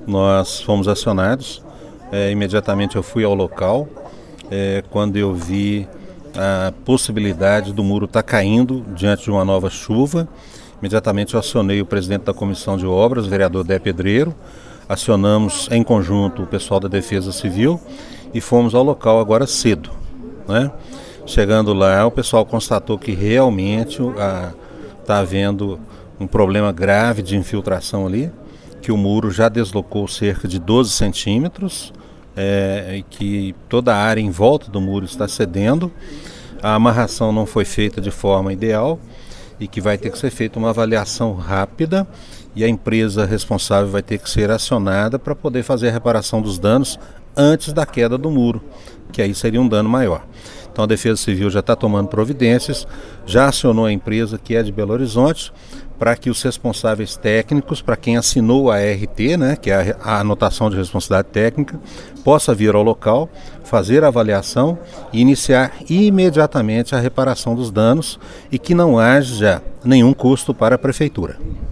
nós fomos acionados. Imediatamente eu fui ao local, quando eu vi a possibilidade do muro estar caindo diante de uma nova chuva. Imediatamente eu acionei o presidente da Comissão de Obras, o vereador Dé Pedreiro, acionamos em conjunto o pessoal da Defesa Civil e fomos ao local agora cedo, né? Chegando lá, o pessoal constatou que realmente está havendo um problema grave de infiltração ali, que o muro já deslocou cerca de 12 centímetros, e que toda a área em volta do muro está cedendo. A amarração não foi feita de forma ideal e que vai ter que ser feita uma avaliação rápida e a empresa responsável vai ter que ser acionada para poder fazer a reparação dos danos antes da queda do muro, que aí seria um dano maior. Então a Defesa Civil já está tomando providências, já acionou a empresa que é de Belo Horizonte, para que os responsáveis técnicos, para quem assinou a ART, né, que é a anotação de responsabilidade técnica, possa vir ao local, fazer a avaliação e iniciar imediatamente a reparação dos danos e que não haja nenhum custo para a Prefeitura.